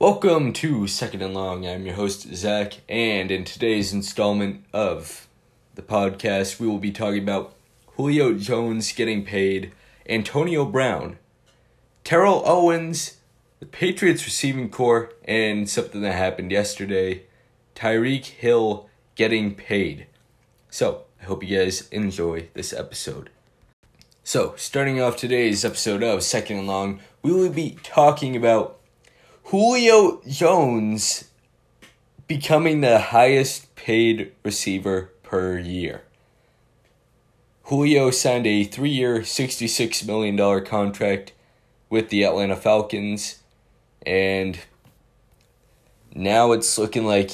Welcome to Second and Long. I'm your host, Zach, and in today's installment of the podcast, we will be talking about Julio Jones getting paid, Antonio Brown, Terrell Owens, the Patriots receiving corps, and something that happened yesterday, Tyreek Hill getting paid. So, I hope you guys enjoy this episode. So, starting off today's episode of Second and Long, we will be talking about Julio Jones becoming the highest paid receiver per year. Julio signed a 3-year, $66 million contract with the Atlanta Falcons, and now it's looking like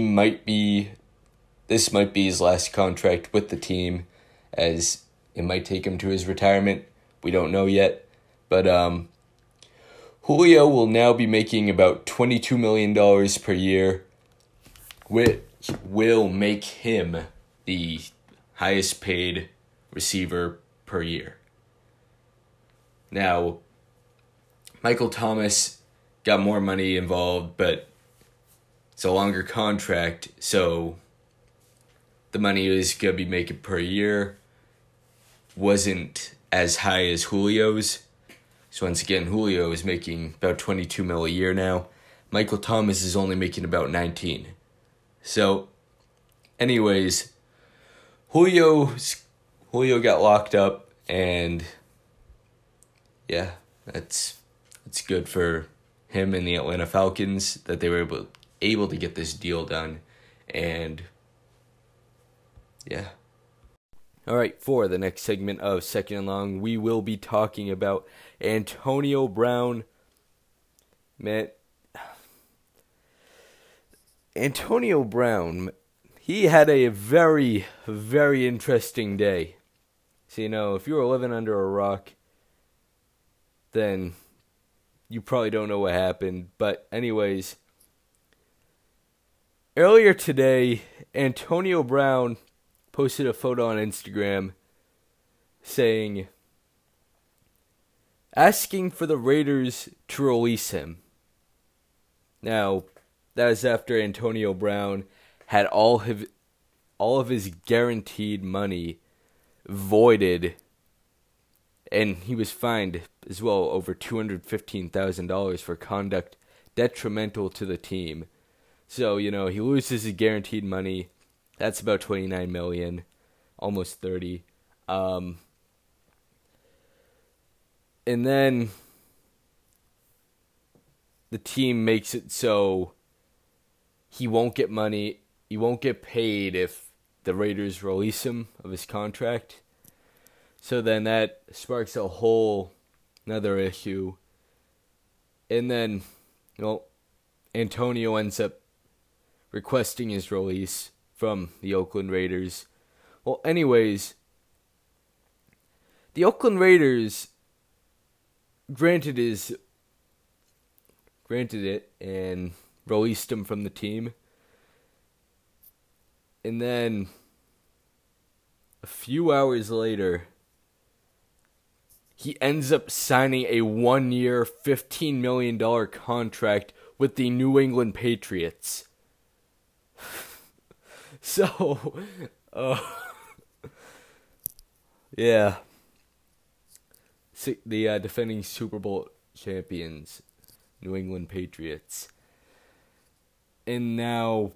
this might be his last contract with the team, as it might take him to his retirement. We don't know yet, but Julio will now be making about $22 million per year, which will make him the highest paid receiver per year. Now, Michael Thomas got more money involved, but it's a longer contract, so the money he's going to be making per year wasn't as high as Julio's. So once again, Julio is making about $22 million a year now. Michael Thomas is only making about $19. So, anyways, Julio got locked up, and yeah, it's good for him and the Atlanta Falcons that they were able to get this deal done, and yeah. All right, for the next segment of Second and Long, we will be talking about Antonio Brown. Man, Antonio Brown, he had a very, very interesting day. So, if you were living under a rock, then you probably don't know what happened. But anyways, earlier today, Antonio Brown posted a photo on Instagram asking for the Raiders to release him. Now, that is after Antonio Brown had all of his guaranteed money voided, and he was fined as well over $215,000 for conduct detrimental to the team. So, he loses his guaranteed money. That's about $29 million, almost $30. And then the team makes it so he won't get money, he won't get paid if the Raiders release him of his contract. So then that sparks a whole another issue. And then, Antonio ends up requesting his release from the Oakland Raiders. Well, anyways, the Oakland Raiders granted it and released him from the team. And then a few hours later, he ends up signing a 1-year, $15 million contract with the New England Patriots. So, yeah. The defending Super Bowl champions, New England Patriots. And now,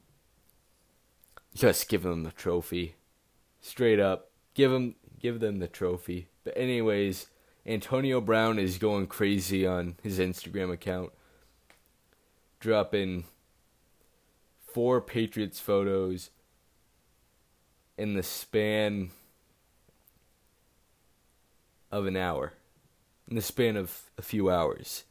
just give them the trophy. Straight up, give them the trophy. But anyways, Antonio Brown is going crazy on his Instagram account, dropping 4 Patriots photos in the span of an hour. In the span of a few hours.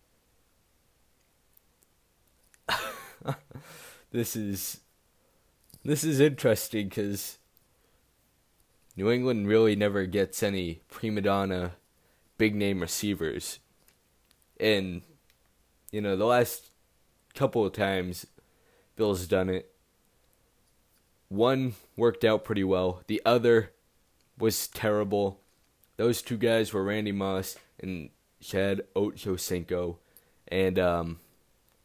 This is interesting because New England really never gets any prima donna big name receivers. And, the last couple of times Bill's done it, one worked out pretty well. The other was terrible. Those two guys were Randy Moss and Chad Ochocinco. And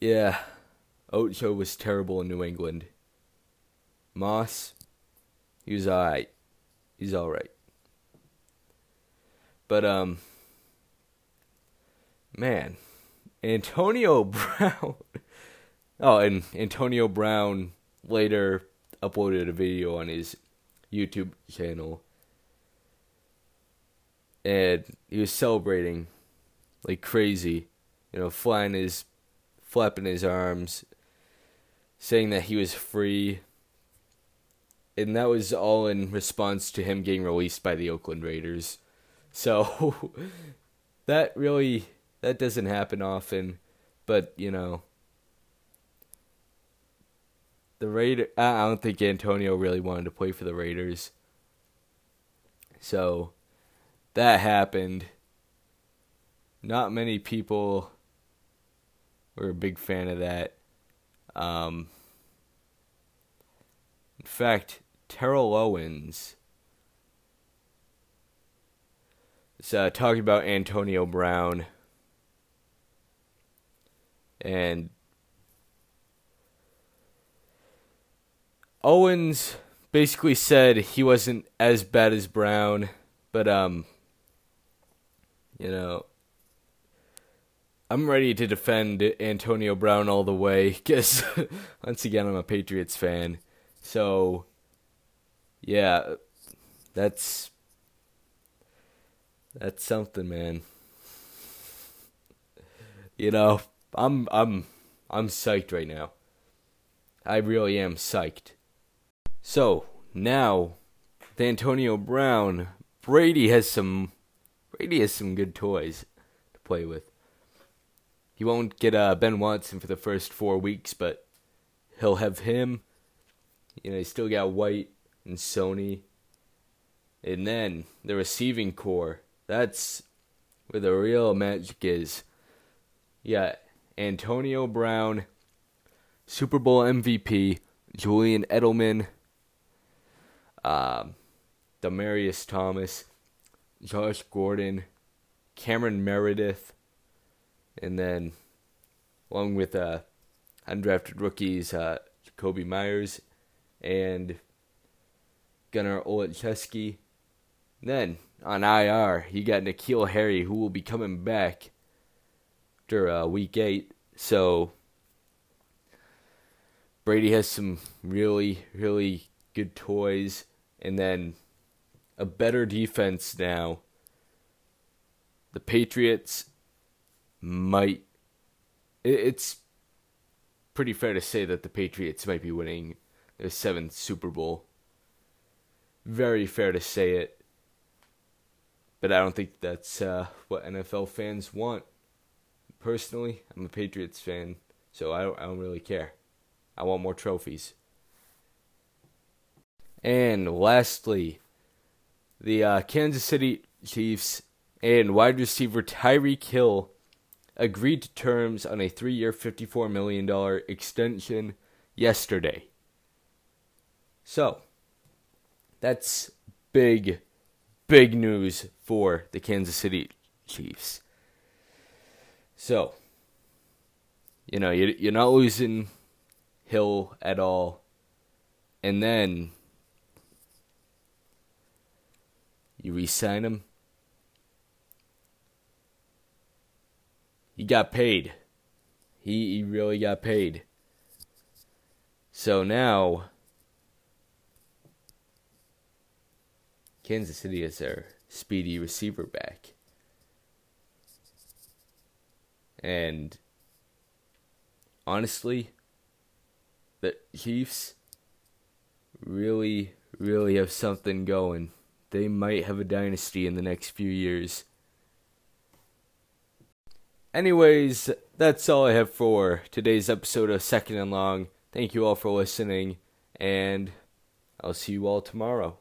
Yeah, Ocho was terrible in New England. Moss, he was alright. He's alright. But, man, Antonio Brown. Oh, and Antonio Brown later uploaded a video on his YouTube channel. And he was celebrating like crazy. Flapping his arms, saying that he was free. And that was all in response to him getting released by the Oakland Raiders. So, that doesn't happen often. But, I don't think Antonio really wanted to play for the Raiders. So, that happened. Not many people were a big fan of that. In fact, Terrell Owens is talking about Antonio Brown. And Owens basically said he wasn't as bad as Brown, but I'm ready to defend Antonio Brown all the way because once again I'm a Patriots fan. So yeah, that's something, man. I'm psyched right now. I really am psyched. So, now, with Antonio Brown, Brady has some good toys to play with. He won't get Ben Watson for the first 4 weeks, but he'll have him. He's still got White and Sony. And then, the receiving core. That's where the real magic is. Yeah, Antonio Brown, Super Bowl MVP, Julian Edelman, Demaryius Thomas, Josh Gordon, Cameron Meredith, and then along with undrafted rookies Jacoby Myers and Gunnar Olszewski. Then on IR, you got N'Keal Harry, who will be coming back after week 8. So Brady has some really, really good toys, and then a better defense now. The Patriots might... It's pretty fair to say that the Patriots might be winning their 7th Super Bowl. Very fair to say it. But I don't think that's what NFL fans want. Personally, I'm a Patriots fan, so I don't really care. I want more trophies. And lastly, the Kansas City Chiefs and wide receiver Tyreek Hill agreed to terms on a 3-year, $54 million extension yesterday. So, that's big news for the Kansas City Chiefs. So, you're not losing Hill at all. And then you re-sign him. He got paid. He really got paid. So now Kansas City is their speedy receiver back. And honestly, the Chiefs really, really have something going. They might have a dynasty in the next few years. Anyways, that's all I have for today's episode of Second and Long. Thank you all for listening, and I'll see you all tomorrow.